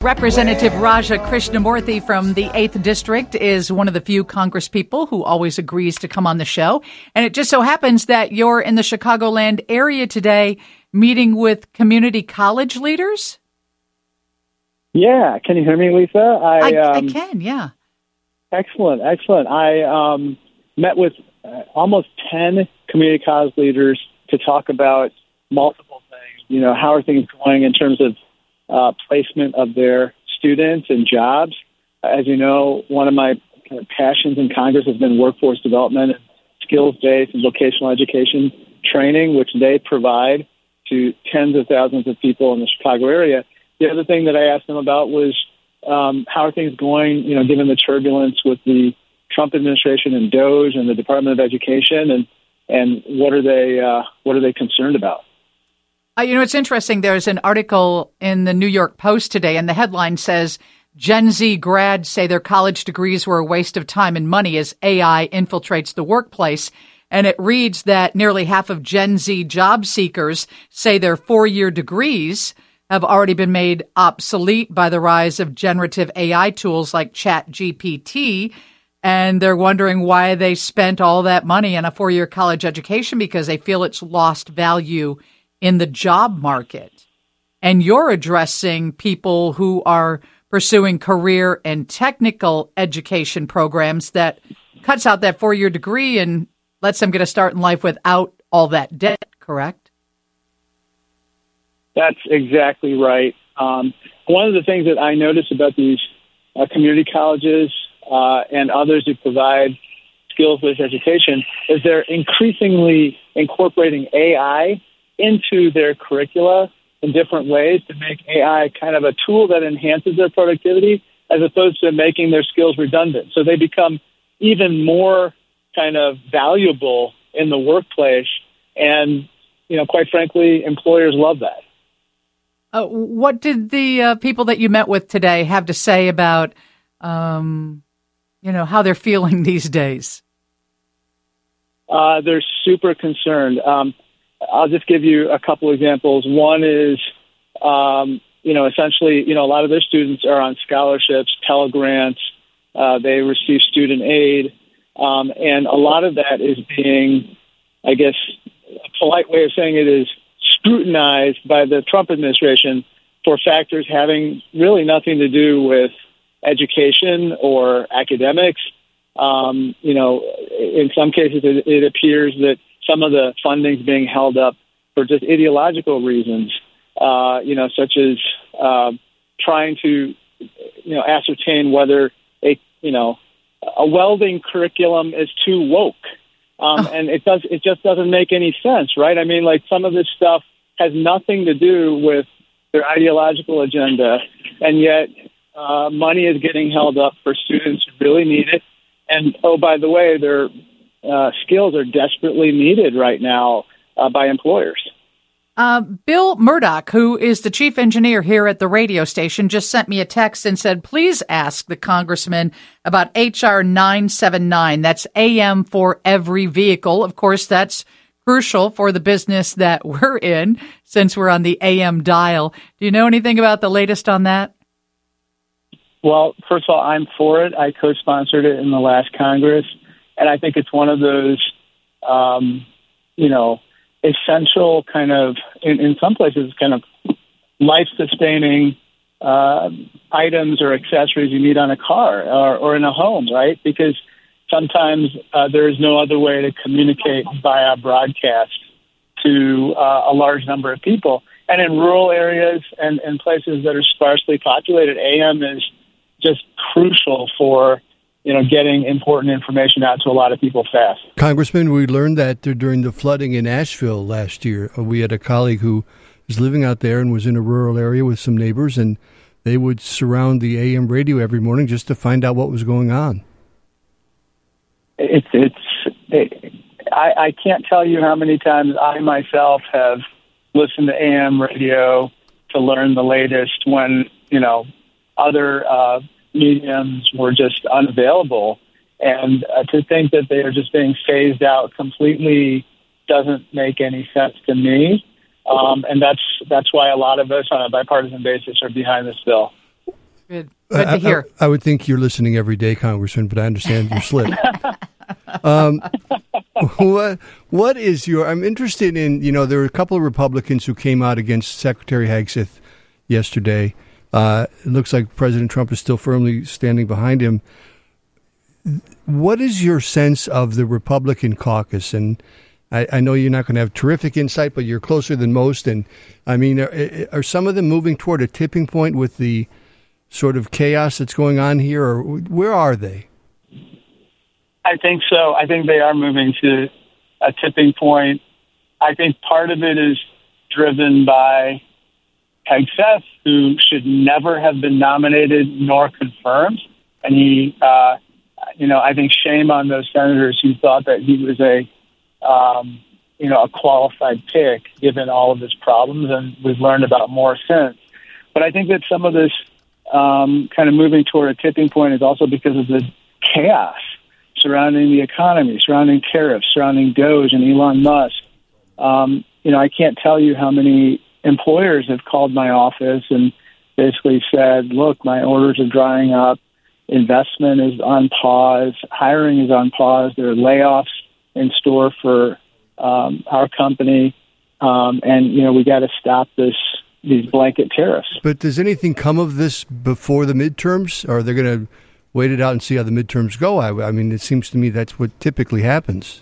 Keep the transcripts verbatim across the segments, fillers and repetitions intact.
Representative Raja Krishnamurthy from the eighth District is one of the few congresspeople who always agrees to come on the show. And it just so happens that you're in the Chicagoland area today meeting with community college leaders? Yeah. Can you hear me, Lisa? I, I, um, I can, yeah. Excellent, excellent. I um, met with uh, almost ten community college leaders to talk about multiple things. You know, how are things going in terms of uh, placement of their students and jobs? As you know, one of my kind of passions in Congress has been workforce development, and skills-based and vocational education training, which they provide to tens of thousands of people in the Chicago area. The other thing that I asked them about was um, how are things going, you know, given the turbulence with the Trump administration and DOGE and the Department of Education, and and what are they uh, what are they concerned about? Uh, you know, it's interesting. There's an article in the New York Post today, and the headline says, Gen Z grads say their college degrees were a waste of time and money as A I infiltrates the workplace. And it reads that nearly half of Gen Z job seekers say their four-year degrees have already been made obsolete by the rise of generative A I tools like ChatGPT. And they're wondering why they spent all that money on a four-year college education because they feel it's lost value in the job market. And you're addressing people who are pursuing career and technical education programs that cuts out that four-year degree and lets them get a start in life without all that debt, correct? That's exactly right. Um, one of the things that I notice about these uh, community colleges uh, and others who provide skills-based education is they're increasingly incorporating A I into their curricula in different ways to make A I kind of a tool that enhances their productivity as opposed to making their skills redundant. So they become even more kind of valuable in the workplace. And, you know, quite frankly, employers love that. Uh, what did the uh, people that you met with today have to say about, um, you know, how they're feeling these days? Uh, they're super concerned. Um, I'll just give you a couple examples. One is, um, you know, essentially, you know, a lot of their students are on scholarships, Pell Grants. Uh, they receive student aid. Um, and a lot of that is being, I guess, a polite way of saying it is scrutinized by the Trump administration for factors having really nothing to do with education or academics. Um, you know, in some cases, it, it appears that some of the funding is being held up for just ideological reasons, uh, you know, such as uh, trying to, you know, ascertain whether a, you know, a welding curriculum is too woke. Um, and it does, it just doesn't make any sense, right? I mean, like some of this stuff has nothing to do with their ideological agenda, and yet uh, money is getting held up for students who really need it. And, oh, by the way, their uh, skills are desperately needed right now uh, by employers. Uh, Bill Murdoch, who is the chief engineer here at the radio station, just sent me a text and said, please ask the congressman about H R nine seventy-nine. That's A M for every vehicle. Of course, that's crucial for the business that we're in since we're on the A M dial. Do you know anything about the latest on that? Well, first of all, I'm for it. I co-sponsored it in the last Congress. And I think it's one of those, um, you know, essential kind of, in, in some places, kind of life-sustaining uh, items or accessories you need on a car or, or in a home, right? Because sometimes uh, there is no other way to communicate via broadcast to uh, a large number of people. And in rural areas and, and places that are sparsely populated, A M is just crucial for, you know, getting important information out to a lot of people fast. Congressman, we learned that during the flooding in Asheville last year. We had a colleague who was living out there and was in a rural area with some neighbors, and they would surround the A M radio every morning just to find out what was going on. It's, it's, it, I, I can't tell you how many times I myself have listened to A M radio to learn the latest when, you know, other uh, mediums were just unavailable. And uh, to think that they are just being phased out completely doesn't make any sense to me. Um, and that's that's why a lot of us on a bipartisan basis are behind this bill. Good. Good to hear. I, I, I would think you're listening every day, Congressman, but I understand your slip. um, what what is your? I'm interested in. You know, there were a couple of Republicans who came out against Secretary Hegseth yesterday. Uh, it looks like President Trump is still firmly standing behind him. What is your sense of the Republican caucus? And I, I know you're not going to have terrific insight, but you're closer than most. And I mean, are, are some of them moving toward a tipping point with the sort of chaos that's going on here, or where are they? I think so. I think they are moving to a tipping point. I think part of it is driven by Hegseth, who should never have been nominated nor confirmed. And he, uh, you know, I think shame on those senators who thought that he was a, um, you know, a qualified pick given all of his problems. And we've learned about more since. But I think that some of this Um, kind of moving toward a tipping point is also because of the chaos surrounding the economy, surrounding tariffs, surrounding Doge and Elon Musk. Um, you know, I can't tell you how many employers have called my office and basically said, look, my orders are drying up, investment is on pause, hiring is on pause, there are layoffs in store for um, our company, um, and, you know, we got to stop this these blanket tariffs. But does anything come of this before the midterms? Or are they going to wait it out and see how the midterms go? I, I mean, it seems to me that's what typically happens.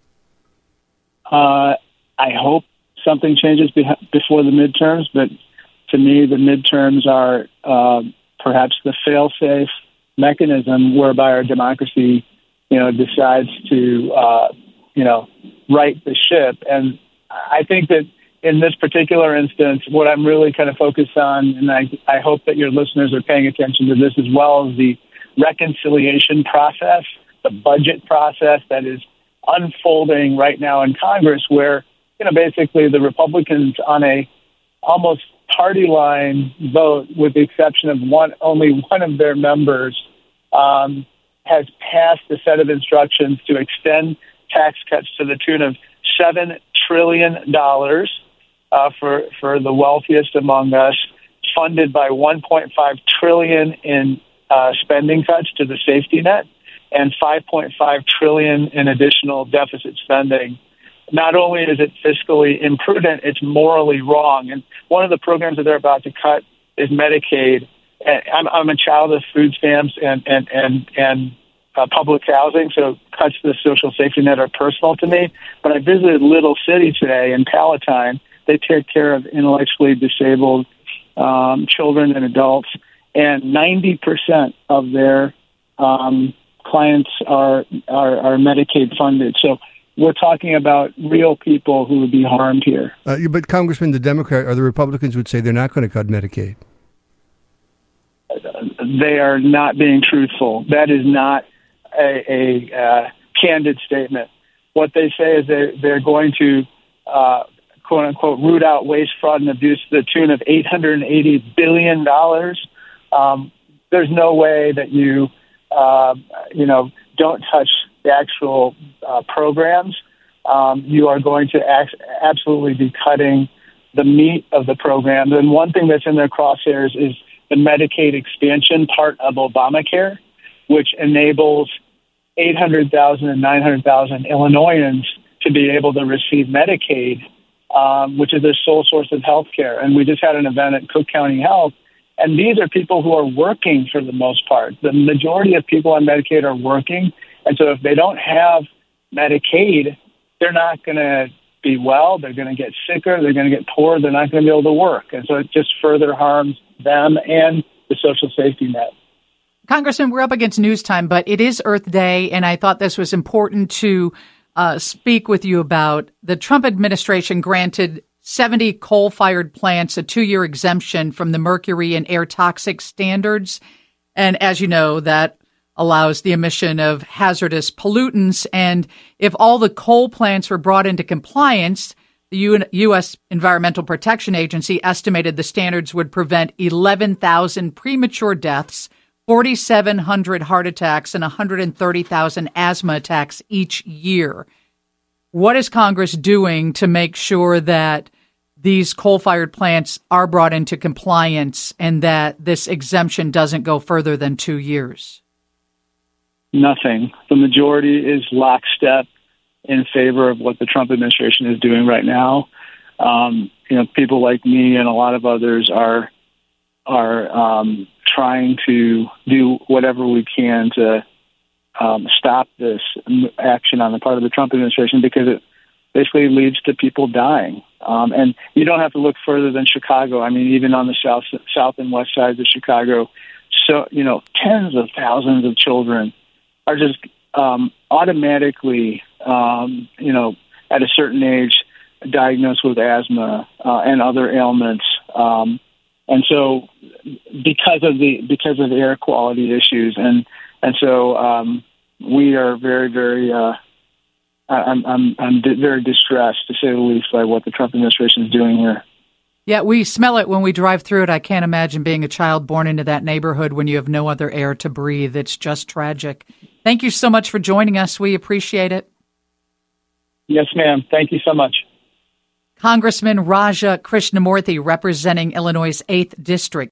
Uh, I hope something changes be- before the midterms, but to me, the midterms are uh, perhaps the fail-safe mechanism whereby our democracy, you know, decides to, uh, you know, right the ship. And I think that in this particular instance, what I'm really kind of focused on, and I, I hope that your listeners are paying attention to this as well, as the reconciliation process, the budget process that is unfolding right now in Congress, where, you know, basically the Republicans on a almost party line vote, with the exception of one, only one of their members, um, has passed a set of instructions to extend tax cuts to the tune of seven trillion dollars. Uh, for, for the wealthiest among us, funded by one point five trillion dollars in uh, spending cuts to the safety net and five point five trillion dollars in additional deficit spending. Not only is it fiscally imprudent, it's morally wrong. And one of the programs that they're about to cut is Medicaid. And I'm, I'm a child of food stamps and, and, and, and uh, public housing, so cuts to the social safety net are personal to me. But I visited Little City today in Palatine. They take care of intellectually disabled um, children and adults, and ninety percent of their um, clients are, are are Medicaid funded. So we're talking about real people who would be harmed here. Uh, but Congressman, the Democrat or the Republicans would say they're not going to cut Medicaid. They are not being truthful. That is not a, a uh, candid statement. What they say is they're, they're going to uh, quote unquote, root out waste, fraud, and abuse to the tune of eight hundred eighty billion dollars. Um, there's no way that you, uh, you know, don't touch the actual uh, programs. Um, you are going to act- absolutely be cutting the meat of the programs. And one thing that's in their crosshairs is the Medicaid expansion part of Obamacare, which enables eight hundred thousand and nine hundred thousand Illinoisans to be able to receive Medicaid, Um, which is their sole source of health care. And we just had an event at Cook County Health, and these are people who are working for the most part. The majority of people on Medicaid are working, and so if they don't have Medicaid, they're not going to be well, they're going to get sicker, they're going to get poor, they're not going to be able to work. And so it just further harms them and the social safety net. Congressman, we're up against news time, but it is Earth Day, and I thought this was important to Uh, speak with you about. The Trump administration granted seventy coal-fired plants a two-year exemption from the mercury and air toxic standards. And as you know, that allows the emission of hazardous pollutants. And if all the coal plants were brought into compliance, the U S Environmental Protection Agency estimated the standards would prevent eleven thousand premature deaths, forty-seven hundred heart attacks, and one hundred thirty thousand asthma attacks each year. What is Congress doing to make sure that these coal-fired plants are brought into compliance and that this exemption doesn't go further than two years? Nothing. The majority is lockstep in favor of what the Trump administration is doing right now. Um, you know, people like me and a lot of others are are um, trying to do whatever we can to um, stop this action on the part of the Trump administration, because it basically leads to people dying. Um, and you don't have to look further than Chicago. I mean, even on the south, south and west sides of Chicago, so you know, tens of thousands of children are just um, automatically, um, you know, at a certain age, diagnosed with asthma uh, and other ailments. Um, and so, because of the because of air quality issues, and and so um, we are very, very. Uh, I'm I'm I'm di- very distressed, to say the least, by what the Trump administration is doing here. Yeah, we smell it when we drive through it. I can't imagine being a child born into that neighborhood when you have no other air to breathe. It's just tragic. Thank you so much for joining us. We appreciate it. Yes, ma'am. Thank you so much. Congressman Raja Krishnamurthy, representing Illinois' eighth District.